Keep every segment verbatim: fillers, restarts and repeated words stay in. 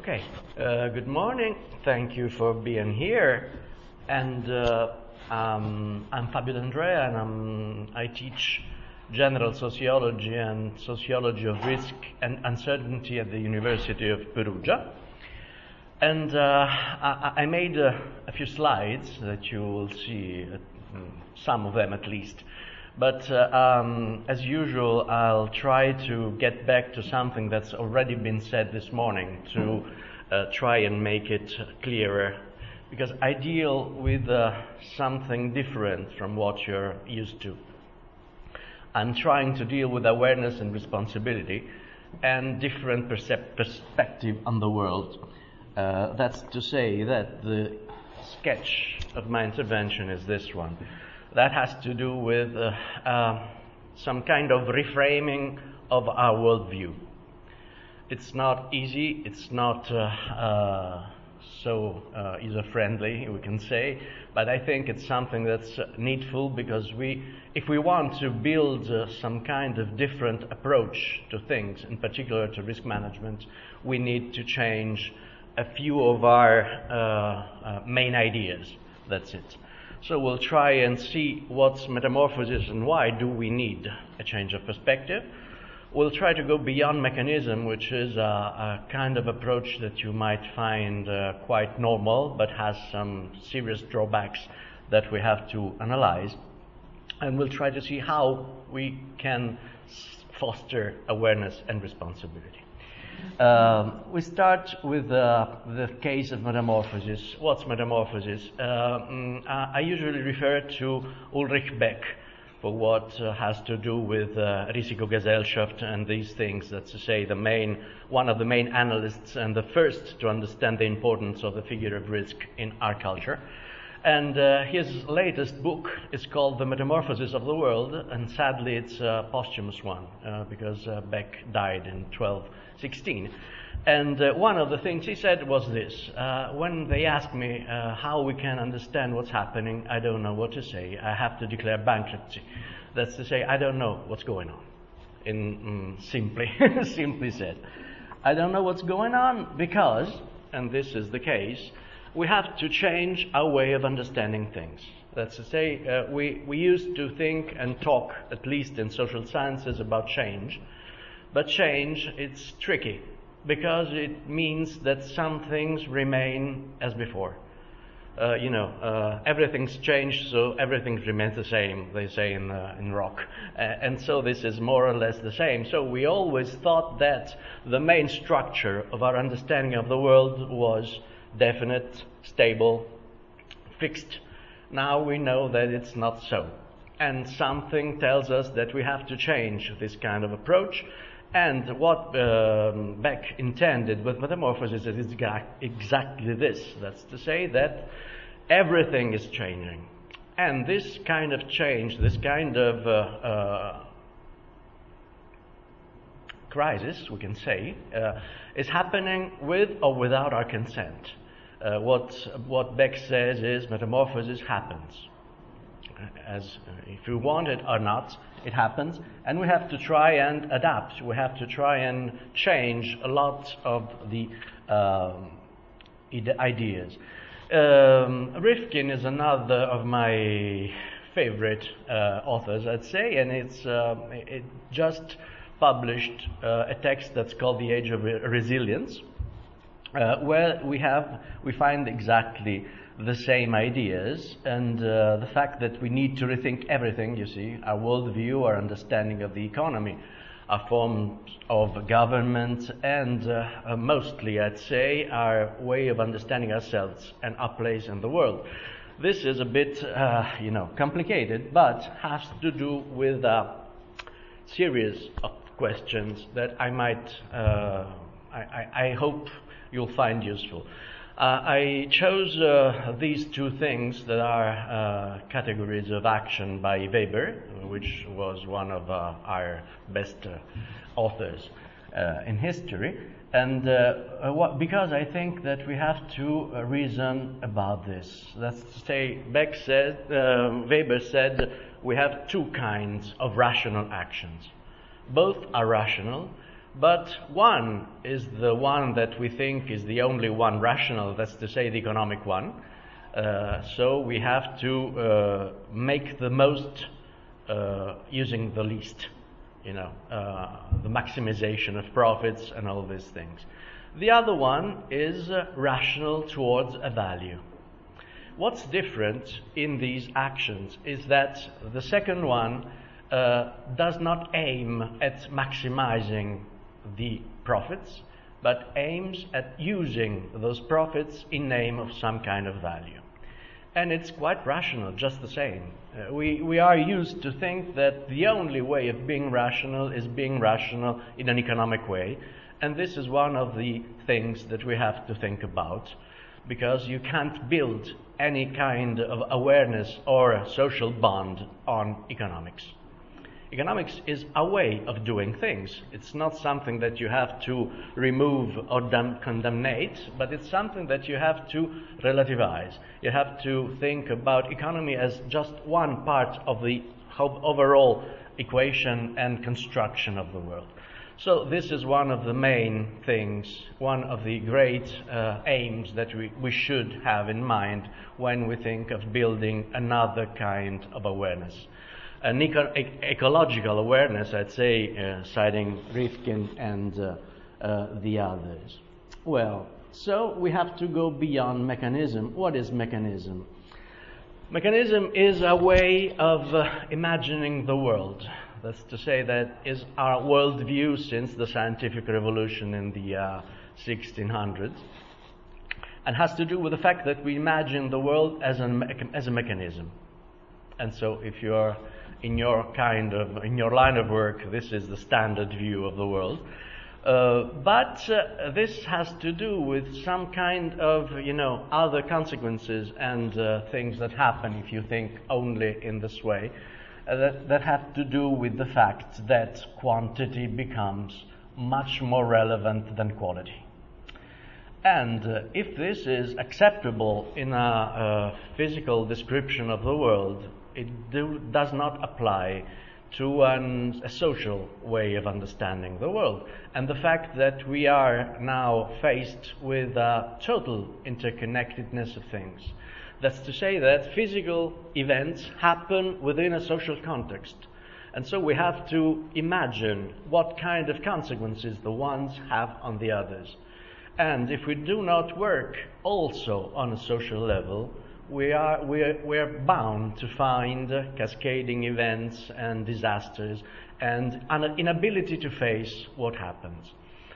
Okay, uh, good morning. Thank you for being here. And uh, um, I'm Fabio D'Andrea, and I'm, I teach general sociology and sociology of risk and uncertainty at the University of Perugia. And uh, I, I made uh, a few slides that you will see, uh, some of them at least. But uh, um, as usual, I'll try to get back to something that's already been said this morning to uh, try and make it clearer, because I deal with uh, something different from what you're used to. I'm trying to deal with awareness and responsibility and different percep- perspective on the world. Uh, that's to say that the sketch of my intervention is this one. That has to do with uh, uh, some kind of reframing of our worldview. It's not easy, it's not uh, uh, so uh, user-friendly, we can say, but I think it's something that's needful, because we, if we want to build uh, some kind of different approach to things, in particular to risk management, we need to change a few of our uh, uh, main ideas. That's it. So we'll try and see what's metamorphosis and why do we need a change of perspective. We'll try to go beyond mechanism, which is a, a kind of approach that you might find uh, quite normal, but has some serious drawbacks that we have to analyze. And we'll try to see how we can foster awareness and responsibility. Um, we start with uh, the case of metamorphosis. What's metamorphosis? Uh, mm, I usually refer to Ulrich Beck for what uh, has to do with uh, Risikogesellschaft and these things. That's to say, the main, one of the main analysts and the first to understand the importance of the figure of risk in our culture. And uh, his latest book is called The Metamorphosis of the World, and sadly it's a posthumous one, uh, because uh, Beck died in twelve sixteen. And uh, one of the things he said was this: uh, when they ask me uh, how we can understand what's happening, I don't know what to say. I have to declare bankruptcy. That's to say, I don't know what's going on, in mm, simply, simply said. I don't know what's going on because, and this is the case, we have to change our way of understanding things. That's to say, uh, we, we used to think and talk, at least in social sciences, about change. But change, it's tricky, because it means that some things remain as before. Uh, you know, uh, everything's changed, so everything remains the same, they say in, uh, in rock. Uh, and so this is more or less the same. So we always thought that the main structure of our understanding of the world was definite, stable, fixed. Now we know that it's not so. And something tells us that we have to change this kind of approach. And what um, Beck intended with metamorphosis is exactly this. That's to say that everything is changing. And this kind of change, this kind of uh, uh, crisis, we can say, uh, is happening with or without our consent. Uh, what what Beck says is metamorphosis happens. As uh, if we want it or not, it happens, and we have to try and adapt. We have to try and change a lot of the um, ideas. Um, Rifkin is another of my favorite uh, authors, I'd say, and it's uh, it just published uh, a text that's called The Age of Re- Resilience, uh, where we have we find exactly the same ideas, and uh, the fact that we need to rethink everything, you see, our worldview, our understanding of the economy, our forms of government, and uh, uh, mostly, I'd say, our way of understanding ourselves and our place in the world. This is a bit, uh, you know, complicated, but has to do with a series of questions that I might, uh, I, I, I hope you'll find useful. Uh, I chose uh, these two things that are uh, categories of action by Weber, which was one of uh, our best uh, authors uh, in history, and uh, what, because I think that we have to uh, reason about this. That's to say, Beck said, uh, Weber said, we have two kinds of rational actions. Both are rational, But one is the one that we think is the only one rational, that's to say the economic one. Uh, so we have to uh, make the most uh, using the least, you know, uh, the maximization of profits and all these things. The other one is uh, rational towards a value. What's different in these actions is that the second one uh, does not aim at maximizing the profits, but aims at using those profits in name of some kind of value. And it's quite rational, just the same. Uh, we, we are used to think that the only way of being rational is being rational in an economic way, and this is one of the things that we have to think about, because you can't build any kind of awareness or a social bond on economics. Economics is a way of doing things. It's not something that you have to remove or dam- condemnate, but it's something that you have to relativize. You have to think about economy as just one part of the overall equation and construction of the world. So this is one of the main things, one of the great uh, aims that we, we should have in mind when we think of building another kind of awareness. An eco- e- ecological awareness, I'd say, uh, citing Rifkin and uh, uh, the others. Well, so we have to go beyond mechanism. What is mechanism? Mechanism is a way of uh, imagining the world. That's to say, that is our worldview since the scientific revolution in the uh, sixteen hundreds, and has to do with the fact that we imagine the world as a, me- as a mechanism. And so if you're in your kind of, in your line of work, this is the standard view of the world. Uh, but uh, this has to do with some kind of, you know, other consequences and uh, things that happen if you think only in this way, uh, that, that have to do with the fact that quantity becomes much more relevant than quality. And uh, if this is acceptable in a, a physical description of the world, it do, does not apply to an, a social way of understanding the world. And the fact that we are now faced with a total interconnectedness of things. That's to say that physical events happen within a social context. And so we have to imagine what kind of consequences the ones have on the others. And if we do not work also on a social level, we are we are, we are bound to find uh, cascading events and disasters and an inability to face what happens.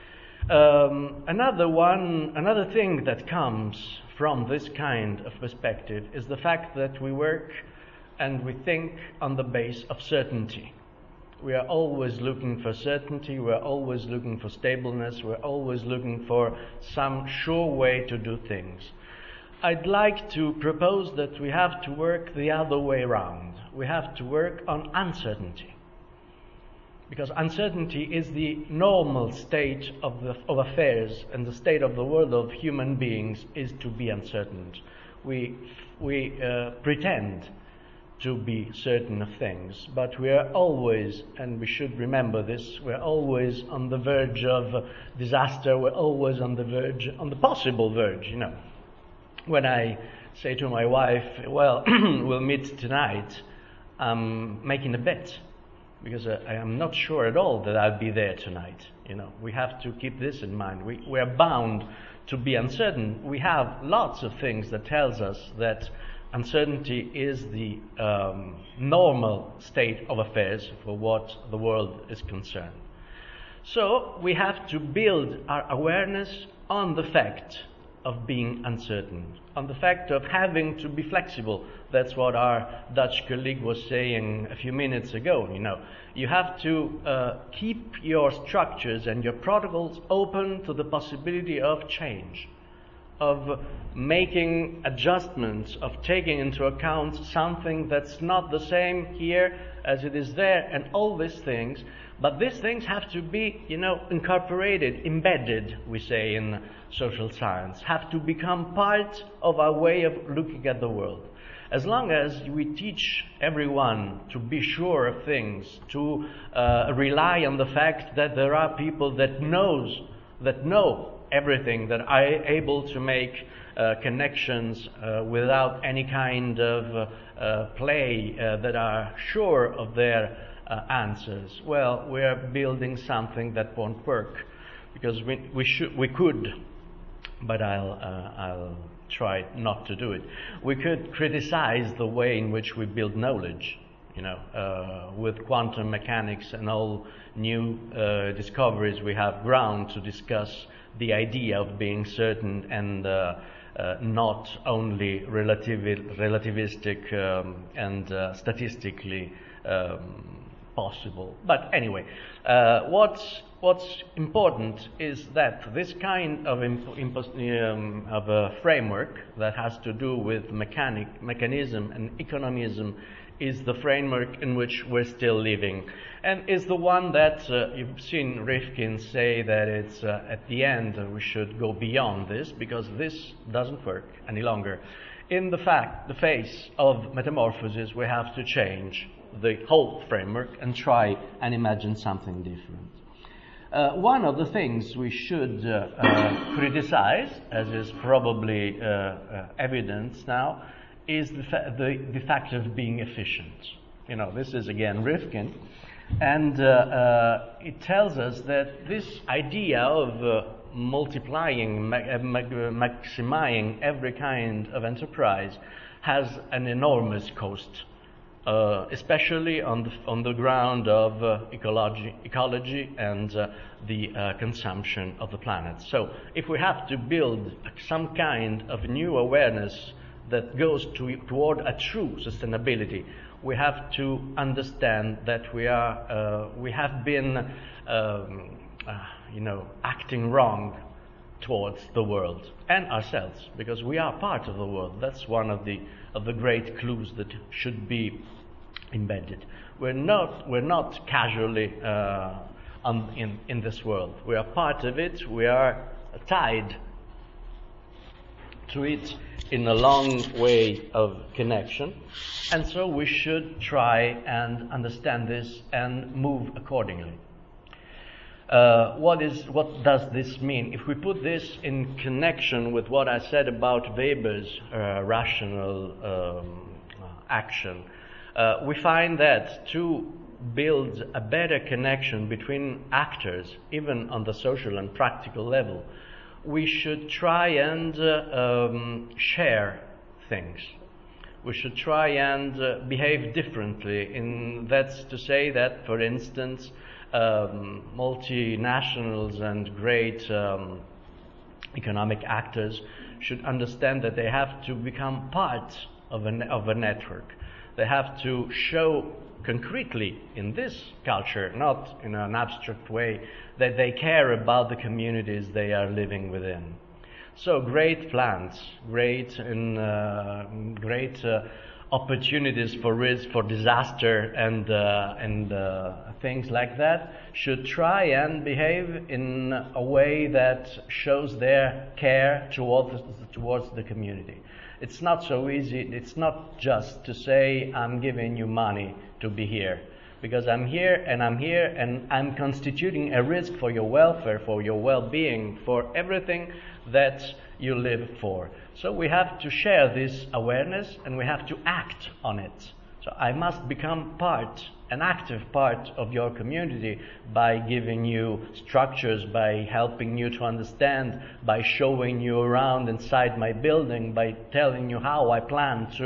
Um, another one, another thing that comes from this kind of perspective is the fact that we work and we think on the base of certainty. We are always looking for certainty, we're always looking for stableness, we're always looking for some sure way to do things. I'd like to propose that we have to work the other way around. We have to work on uncertainty. Because uncertainty is the normal state of, the, of affairs, and the state of the world of human beings is to be uncertain. We, we uh, pretend to be certain of things, but we are always, and we should remember this, we're always on the verge of disaster, we're always on the verge, on the possible verge, you know. When I say to my wife, well, we'll meet tonight, I'm making a bet, because uh, I am not sure at all that I'll be there tonight. You know, we have to keep this in mind. We, we're bound to be uncertain. We have lots of things that tells us that uncertainty is the um, normal state of affairs for what the world is concerned. So we have to build our awareness on the fact of being uncertain, on the fact of having to be flexible. That's what our Dutch colleague was saying a few minutes ago. You know, you have to uh, keep your structures and your protocols open to the possibility of change, of making adjustments, of taking into account something that's not the same here as it is there, and all these things. But these things have to be, you know, incorporated, embedded, we say in social science, have to become part of our way of looking at the world. As long as we teach everyone to be sure of things, to uh, rely on the fact that there are people that knows, that know everything, that are able to make uh, connections uh, without any kind of uh, uh, play, uh, that are sure of their uh, answers, well, we're building something that won't work, because we we should we could, but I'll uh, I'll try not to do it. We could criticize the way in which we build knowledge, you know, uh, with quantum mechanics and all new uh, discoveries we have ground to discuss the idea of being certain and uh, uh, not only relativi- relativistic um, and uh, statistically um, possible. But anyway, uh, what's What's important is that this kind of imp- imp- um, of a framework that has to do with mechanic, mechanism and economism is the framework in which we're still living, and is the one that uh, you've seen Rifkin say that it's uh, at the end uh, we should go beyond this, because this doesn't work any longer. In the fact, the face of metamorphosis, we have to change the whole framework and try and imagine something different. Uh, one of the things we should uh, uh, criticize, as is probably uh, uh, evident now, is the, fa- the, the fact of being efficient. You know, this is again Rifkin, and uh, uh, it tells us that this idea of uh, multiplying, ma- uh, maximizing every kind of enterprise has an enormous cost. Uh, especially on the, on the ground of uh, ecology, ecology and uh, the uh, consumption of the planet. So if we have to build some kind of new awareness that goes to, toward a true sustainability, we have to understand that we are uh, we have been um, uh, you know acting wrong towards the world and ourselves, because we are part of the world. That's one of the of the great clues that should be embedded. We're not we're not casually uh, on, in in this world. We are part of it. We are tied to it in a long way of connection, and so we should try and understand this and move accordingly. Uh, what is what does this mean? If we put this in connection with what I said about Weber's uh, rational um, action, uh, we find that to build a better connection between actors, even on the social and practical level, we should try and uh, um, share things. We should try and uh, behave differently. In that's to say that, for instance, Um, multinationals and great um, economic actors should understand that they have to become part of a, ne- of a network. They have to show concretely in this culture, not in an abstract way, that they care about the communities they are living within. So great plans, great and uh, great uh, opportunities for risk, for disaster, and uh, and uh, things like that should try and behave in a way that shows their care towards towards the community. It's not so easy. It's not just to say I'm giving you money to be here, because I'm here and I'm here and I'm constituting a risk for your welfare, for your well-being, for everything that you live for. So we have to share this awareness and we have to act on it. So I must become part, an active part of your community by giving you structures, by helping you to understand, by showing you around inside my building, by telling you how I plan to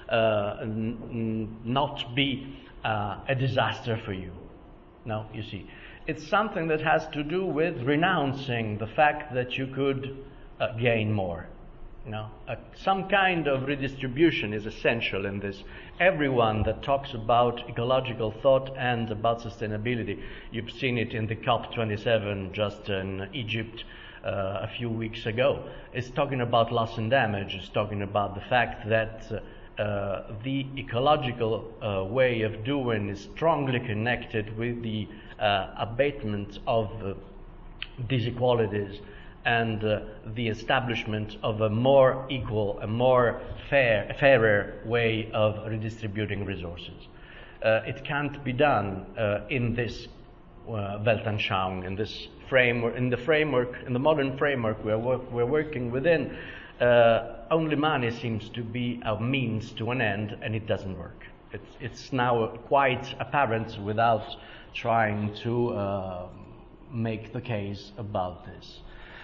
uh, n- n- not be uh, a disaster for you. No, you see, it's something that has to do with renouncing the fact that you could uh, gain more. You know, uh, some kind of redistribution is essential in this. Everyone that talks about ecological thought and about sustainability, you've seen it in the COP twenty-seven just in Egypt uh, a few weeks ago, is talking about loss and damage, is talking about the fact that uh, uh, the ecological uh, way of doing is strongly connected with the uh, abatement of uh, disequalities and uh, the establishment of a more equal, a more fair, fairer way of redistributing resources. Uh, it can't be done uh, in this uh, Weltanschauung, in this framework, in the framework, in the modern framework we're, work, we're working within. Uh, only money seems to be a means to an end, and it doesn't work. It's, it's now quite apparent without trying to uh, make the case about this.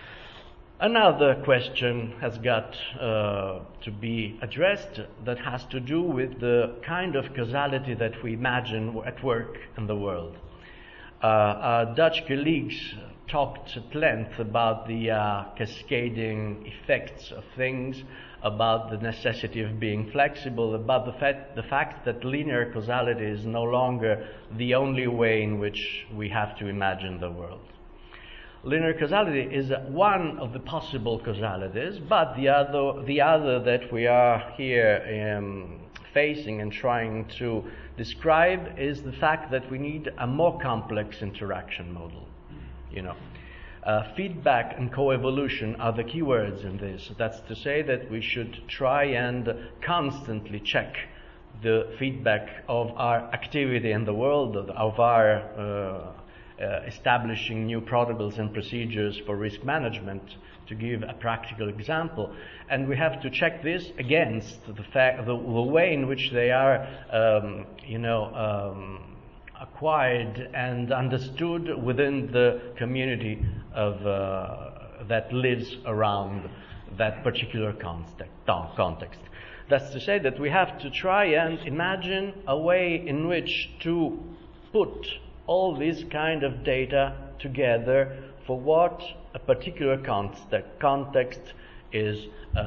Another question has got uh, to be addressed that has to do with the kind of causality that we imagine at work in the world. Uh, our Dutch colleagues talked at length about the uh, cascading effects of things, about the necessity of being flexible, about the fact, the fact that linear causality is no longer the only way in which we have to imagine the world. Linear causality is one of the possible causalities, but the other, the other that we are here um, facing and trying to describe is the fact that we need a more complex interaction model. You know, uh, feedback and coevolution are the key words in this. That's to say that we should try and constantly check the feedback of our activity in the world, of, of our uh, Uh, establishing new protocols and procedures for risk management, to give a practical example. And we have to check this against the fact, the, the way in which they are, um, you know, um, acquired and understood within the community of uh, that lives around that particular context. context. That's to say that we have to try and imagine a way in which to put all this kind of data together for what a particular context, context is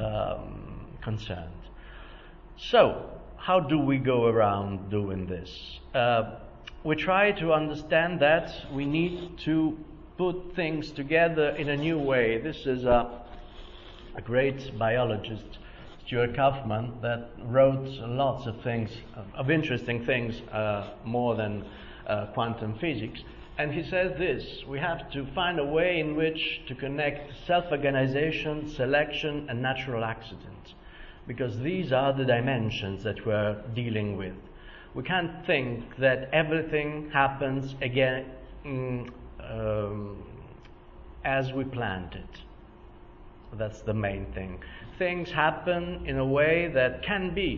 um, concerned. So, how do we go around doing this? Uh, we try to understand that we need to put things together in a new way. This is a, a great biologist, Stuart Kauffman, that wrote lots of things, of, of interesting things, uh, more than Uh, quantum physics, and he says this: we have to find a way in which to connect self-organization, selection, and natural accident, because these are the dimensions that we're dealing with. We can't think that everything happens again mm, um, as we planned it. That's the main thing. Things happen in a way that can be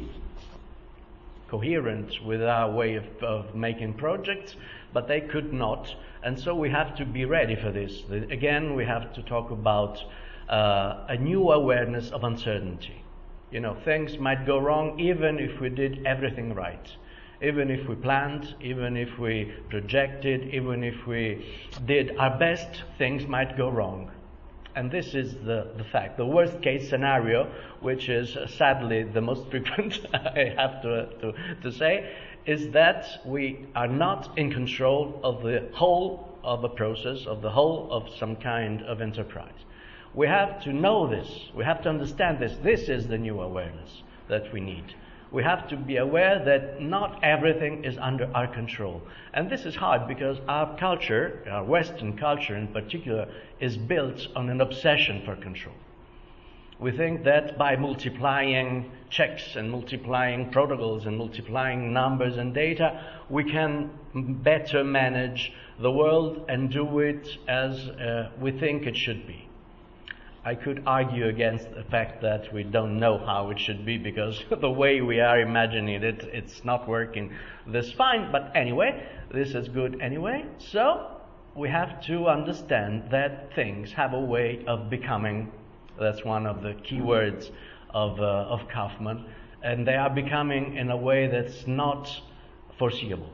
coherent with our way of, of making projects, but they could not, and so we have to be ready for this. Again, we have to talk about uh, a new awareness of uncertainty. You know, things might go wrong even if we did everything right. Even if we planned, even if we projected, even if we did our best, things might go wrong. And this is the, the fact. The worst case scenario, which is uh, sadly the most frequent, I have to, to, to say, is that we are not in control of the whole of a process, of the whole of some kind of enterprise. We have to know this. We have to understand this. This is the new awareness that we need. We have to be aware that not everything is under our control. And this is hard because our culture, our Western culture in particular, is built on an obsession for control. We think that by multiplying checks and multiplying protocols and multiplying numbers and data, we can better manage the world and do it as uh, we think it should be. I could argue against the fact that we don't know how it should be, because the way we are imagining it, it's not working this fine. But anyway, this is good anyway. So we have to understand that things have a way of becoming. That's one of the key words of, uh, of Kauffman. And they are becoming in a way that's not foreseeable,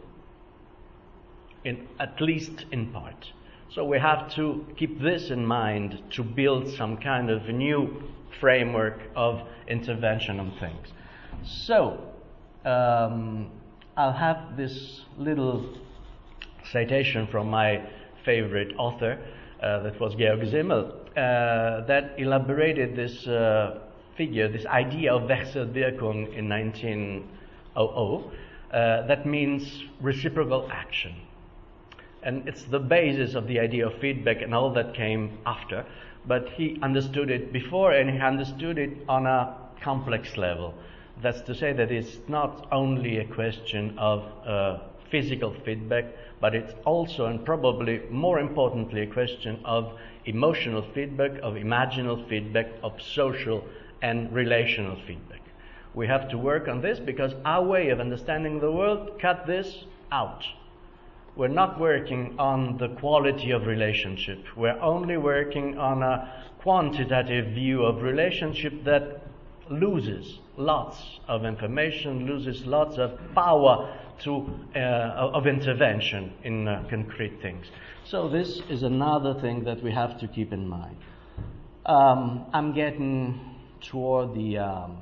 in, at least in part. So we have to keep this in mind to build some kind of a new framework of intervention on things. So um, I'll have this little citation from my favorite author, uh, that was Georg Simmel, uh, that elaborated this uh, figure, this idea of Wechselwirkung in nineteen hundred. Uh, that means reciprocal action. And it's the basis of the idea of feedback and all that came after. but he understood it before, and he understood it on a complex level. That's to say that it's not only a question of uh, physical feedback, but it's also, and probably more importantly, a question of emotional feedback, of imaginal feedback, of social and relational feedback. We have to work on this because our way of understanding the world cut this out. We're not working on the quality of relationship. We're only working on a quantitative view of relationship that loses lots of information, loses lots of power to, uh, of intervention in uh, concrete things. So this is another thing that we have to keep in mind. Um, I'm getting toward the um,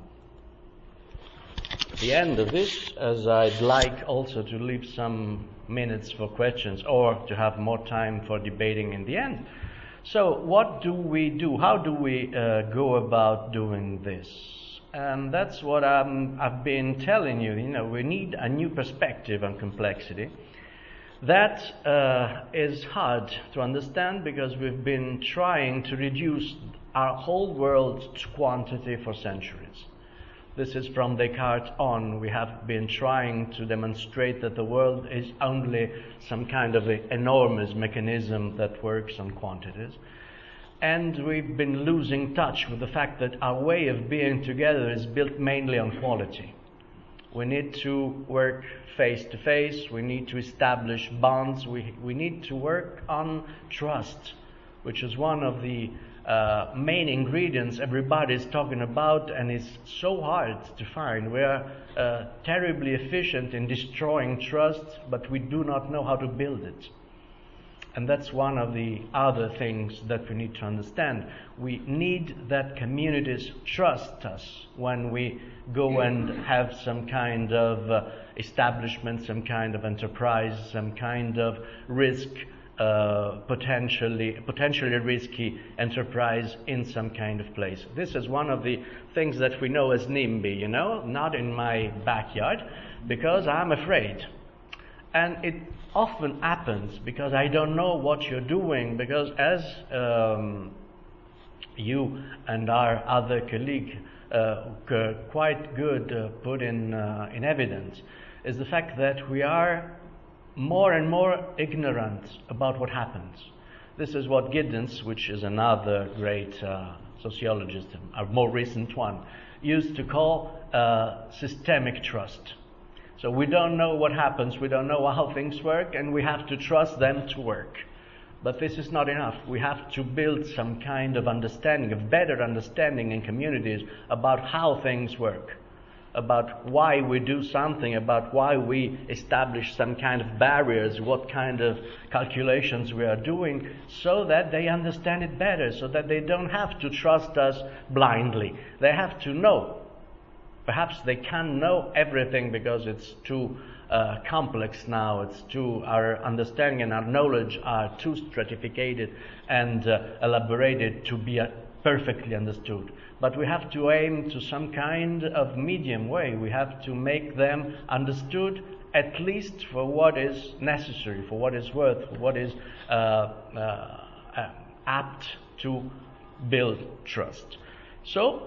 the end of this, as I'd like also to leave some minutes for questions or to have more time for debating in the end. So what do we do? How do we uh, go about doing this? And that's what I'm, I've been telling you. You know, we need a new perspective on complexity. That uh, is hard to understand because we've been trying to reduce our whole world to quantity for centuries. This is from Descartes on. We have been trying to demonstrate that the world is only some kind of a enormous mechanism that works on quantities. And we've been losing touch with the fact that our way of being together is built mainly on quality. We need to work face to face. We need to establish bonds. We, we need to work on trust, which is one of the Uh, main ingredients everybody is talking about, and it's so hard to find. We are uh, terribly efficient in destroying trust, but we do not know how to build it. And that's one of the other things that we need to understand. We need that communities trust us when we go and have some kind of uh, establishment, some kind of enterprise, some kind of risk Uh, potentially potentially risky enterprise in some kind of place. This is one of the things that we know as NIMBY, you know, not in my backyard, because I'm afraid. And it often happens because I don't know what you're doing, because as um, you and our other colleague uh, quite good uh, put in, uh, in evidence, is the fact that we are more and more ignorant about what happens. This is what Giddens, which is another great uh, sociologist, a more recent one, used to call uh, systemic trust. So we don't know what happens, we don't know how things work, and we have to trust them to work. But this is not enough. We have to build some kind of understanding, of better understanding in communities about how things work, about why we do something, about why we establish some kind of barriers, what kind of calculations we are doing, so that they understand it better, so that they don't have to trust us blindly. They have to know. Perhaps they can't know everything because it's too uh, complex now, it's too, our understanding and our knowledge are too stratificated and uh, elaborated to be uh, perfectly understood. But we have to aim to some kind of medium way. We have to make them understood, at least for what is necessary, for what is worth, for what is uh, uh, apt to build trust. So,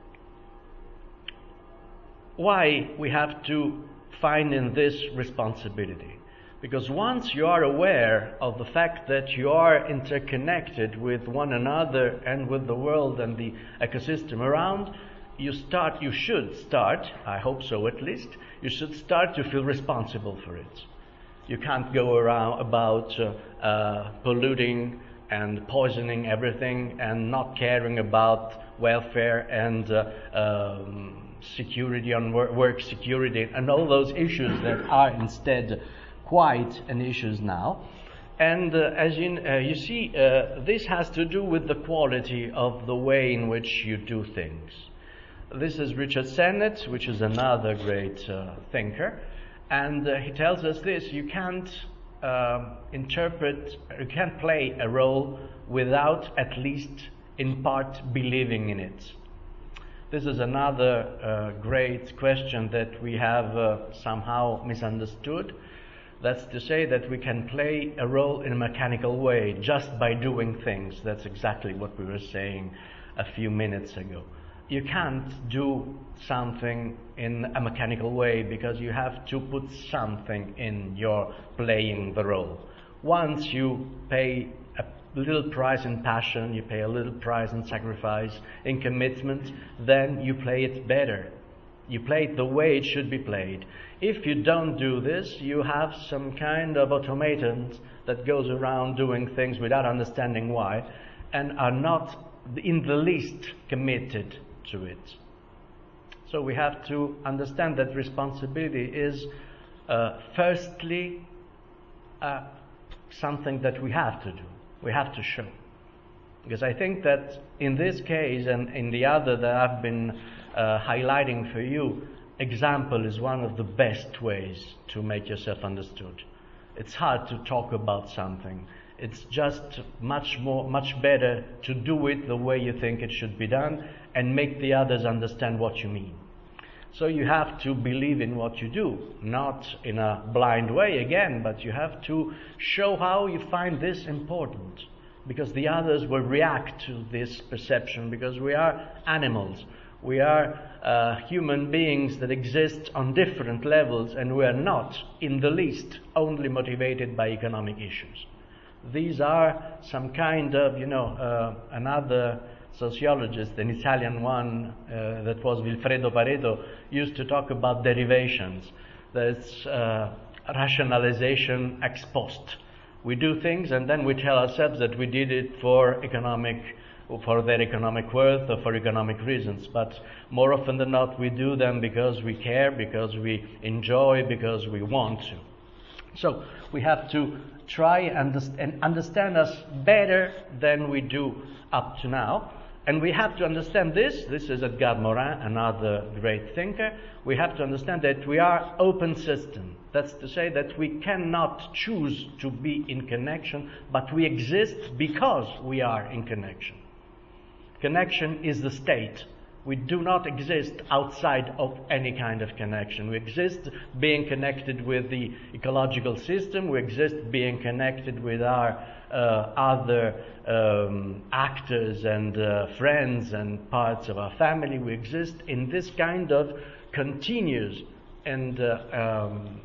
why we have to find in this responsibility? Because once you are aware of the fact that you are interconnected with one another and with the world and the ecosystem around, you start, you should start, I hope so at least, you should start to feel responsible for it. You can't go around about uh, uh, polluting and poisoning everything and not caring about welfare and uh, um, security on work, work security and all those issues that are instead quite an issue now. And uh, as you, uh, you see, uh, this has to do with the quality of the way in which you do things. This is Richard Sennett, which is another great uh, thinker, and uh, he tells us this: you can't uh, interpret, you can't play a role without at least in part believing in it. This is another uh, great question that we have uh, somehow misunderstood. That's to say that we can play a role in a mechanical way just by doing things. That's exactly what we were saying a few minutes ago. You can't do something in a mechanical way because you have to put something in your playing the role. Once you pay a little price in passion, you pay a little price in sacrifice, in commitment, then you play it better. You play it the way it should be played. If you don't do this, you have some kind of automatons that goes around doing things without understanding why and are not in the least committed to it. So we have to understand that responsibility is uh, firstly uh, something that we have to do. We have to show. Because I think that in this case and in the other that I've been uh, highlighting for you, example is one of the best ways to make yourself understood. It's hard to talk about something. It's just much more, much better to do it the way you think it should be done and make the others understand what you mean. So you have to believe in what you do, not in a blind way again, but you have to show how you find this important, because the others will react to this perception, because we are animals. We are uh, human beings that exist on different levels, and we are not in the least only motivated by economic issues. These are some kind of, you know, uh, another sociologist, an Italian one, uh, that was Vilfredo Pareto, used to talk about derivations. That's uh, rationalization ex post. We do things and then we tell ourselves that we did it for economic, for their economic worth or for economic reasons. But more often than not, we do them because we care, because we enjoy, because we want to. So we have to try and understand us better than we do up to now. And we have to understand this. This is Edgar Morin, another great thinker. We have to understand that we are open system. That's to say that we cannot choose to be in connection, but we exist because we are in connection. Connection is the state. We do not exist outside of any kind of connection. We exist being connected with the ecological system. We exist being connected with our uh, other um, actors and uh, friends and parts of our family. We exist in this kind of continuous and uh, um,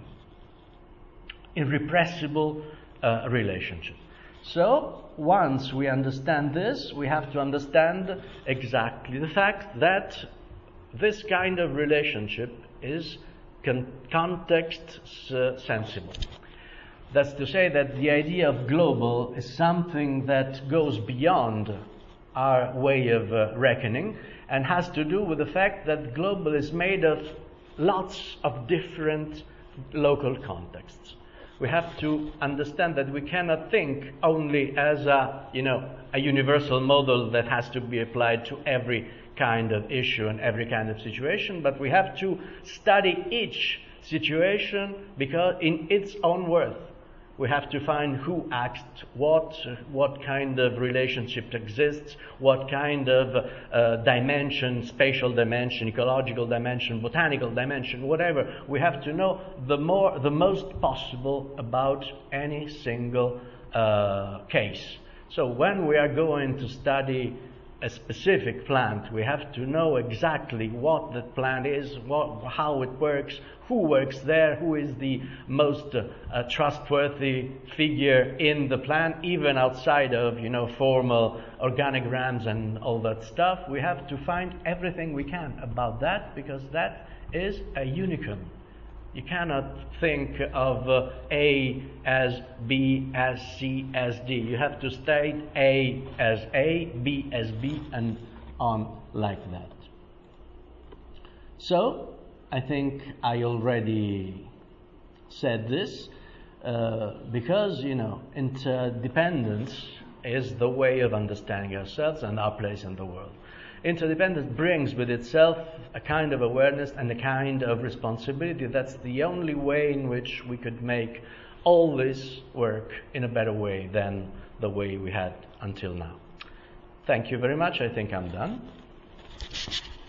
irrepressible uh, relationship. So, once we understand this, we have to understand exactly the fact that this kind of relationship is con- context uh, sensible. That's to say that the idea of global is something that goes beyond our way of uh, reckoning and has to do with the fact that global is made of lots of different local contexts. We have to understand that we cannot think only as a, you know, a universal model that has to be applied to every kind of issue and every kind of situation, but we have to study each situation because in its own worth. We have to find who acts what, what kind of relationship exists, what kind of uh, dimension, spatial dimension, ecological dimension, botanical dimension, whatever. We have to know the more, the most possible about any single uh, case. So when we are going to study a specific plant, we have to know exactly what that plant is, what, how it works, who works there, who is the most uh, trustworthy figure in the plant, even outside of, you know, formal organograms and all that stuff. We have to find everything we can about that, because that is a unicum. You cannot think of uh, A as B as C as D. You have to state A as A, B as B, and on like that. So, I think I already said this, uh, because, you know, interdependence is the way of understanding ourselves and our place in the world. Interdependence brings with itself a kind of awareness and a kind of responsibility. That's the only way in which we could make all this work in a better way than the way we had until now. Thank you very much. I think I'm done.